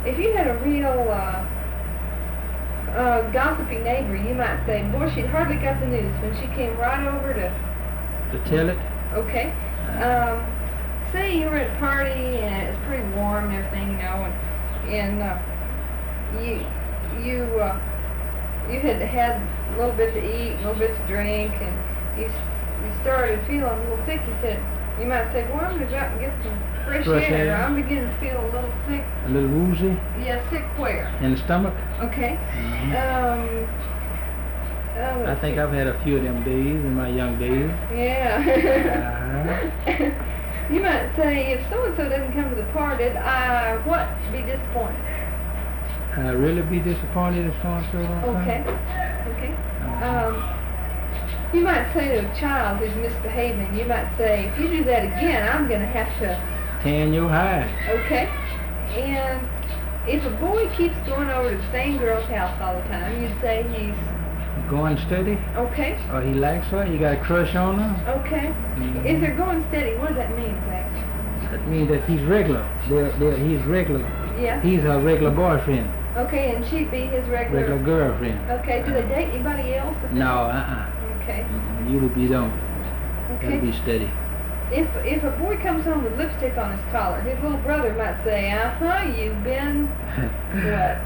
if you had a real gossipy neighbor, you might say, boy, she'd hardly got the news when she came right over to tell it. Okay. Say you were at a party and it's pretty warm and everything, you know, and you had had a little bit to eat, a little bit to drink, and you started feeling a little sick. You might say, well, I'm going to go out and get some fresh air. I'm beginning to feel a little sick. A little woozy? Yeah, sick where? In the stomach? Okay. I think I've had a few of them days in my young days. Yeah. You might say, if so-and-so doesn't come to the party, what? Be disappointed. Really be disappointed if so-and-so don't come? Okay. You might say to a child who's misbehaving, you might say, if you do that again, I'm going to have to... tan your hide. Okay. And if a boy keeps going over to the same girl's house all the time, you'd say he's... going steady? Okay. Or he likes her? You got a crush on her? Okay. Mm-hmm. If they're going steady, what does that mean, Zach? That means that he's regular. He's regular. Yeah. He's her regular boyfriend. Okay, and she'd be his regular girlfriend. Okay. Do they date anybody else? No, Okay. You don't. Okay. Gotta be steady. If a boy comes home with lipstick on his collar, his little brother might say, you've been what?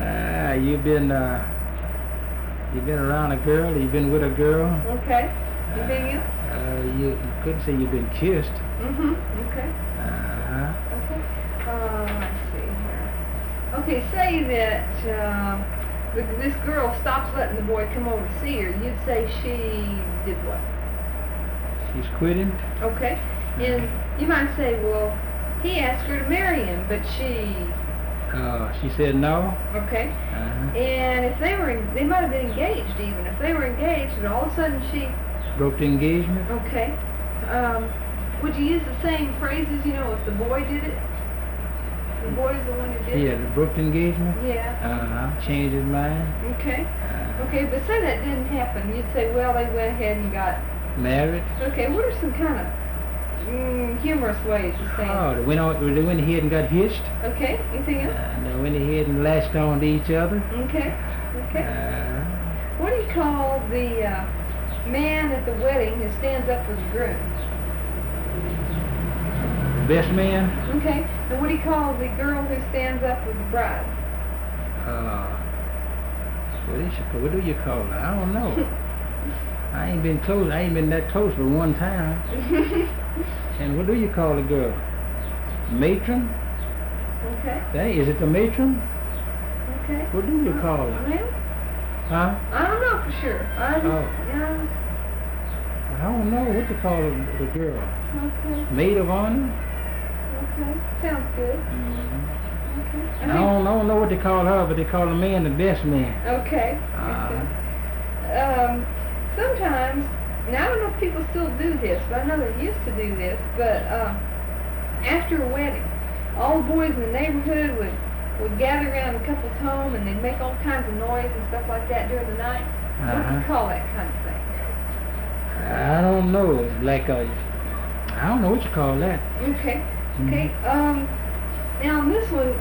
You've been around a girl, you've been with a girl. Okay. You been in? You couldn't say you've been kissed. Mm-hmm. Okay. Okay. Let's see here. Okay, say that this girl stops letting the boy come over to see her. You'd say she did what? She's quitting. Okay. And you might say, well, he asked her to marry him, but she... she said no. Okay. And if they might have been engaged even. If they were engaged and all of a sudden she... broke the engagement? Okay. Would you use the same phrases, if the boy did it? The boy's the one who did it? Yeah, the broke the engagement? Yeah. Changed his mind? Okay. Okay, but say that didn't happen. You'd say, well, they went ahead and got... married? Okay, what are some kind of humorous ways of saying they went ahead and got hitched. Okay, anything else? They went ahead and latched on to each other. Okay. What do you call the man at the wedding who stands up for the groom? Best man? Okay, and what do you call the girl who stands up with the bride? What do you call her? I don't know. I ain't been that close but one time. And what do you call a girl? Matron? Okay. Is it the matron? Okay. What do you call her? Well, Huh? I don't know for sure. I don't know what to call the girl. Okay. Maid of honor? Okay. Sounds good. Mm-hmm. Okay. I don't know what they call her, but they call the man the best man. Okay. Sometimes, now I don't know if people still do this, but I know they used to do this, but after a wedding, all the boys in the neighborhood would gather around the couple's home and they'd make all kinds of noise and stuff like that during the night. What do you call that kind of thing? I don't know. I don't know what you call that. Okay. Okay. Now on this one,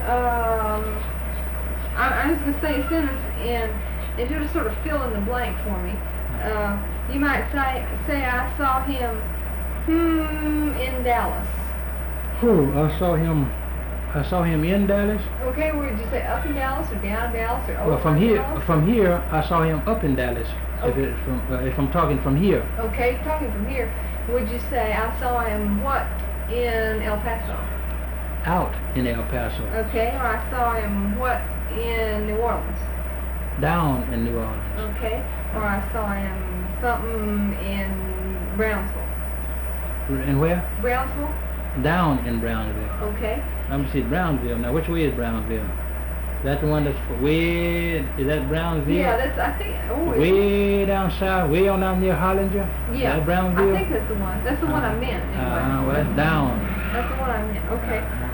I was going to say a sentence, and if you just sort of fill in the blank for me, you might say I saw him in Dallas. Who? I saw him in Dallas. Okay, would you say up in Dallas or down in Dallas or over from here? Dallas? From here, I saw him up in Dallas. Okay. If I'm talking from here. Okay, talking from here, would you say I saw him what in El Paso? Out in El Paso. Okay, or I saw him what in New Orleans? Down in New Orleans. Okay, or I saw him something in Brownsville. In where? Brownsville? Down in Brownsville. Okay. I'm see Brownsville. Now, which way is Brownsville? Is that the one that's is that Brownsville? Yeah, that's, I think. Way down south, way on down near Hollinger? Yeah. Is that Brownsville? I think that's the one. That's the one I meant. Anyway. Well, that's down. That's the one I meant. Okay.